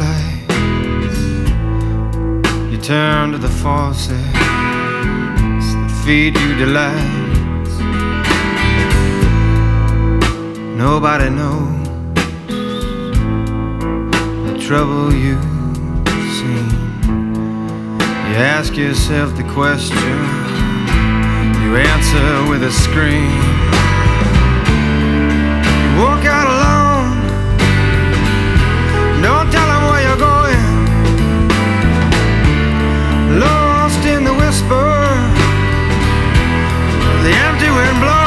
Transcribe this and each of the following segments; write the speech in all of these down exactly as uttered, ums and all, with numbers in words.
lights. You turn to the faucets that feed you delights. Nobody knows the trouble you've seen. You ask yourself the question, you answer with a scream. You walk out alone, don't tell them where you're going. Lost in the whisper, the empty wind blowing.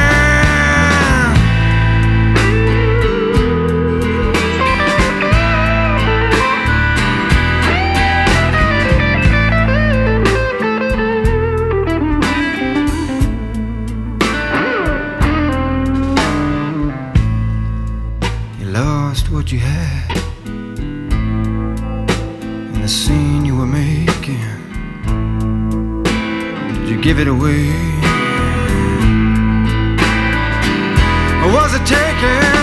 Lost what you had in the scene you were making. Did you give it away, or was it taken?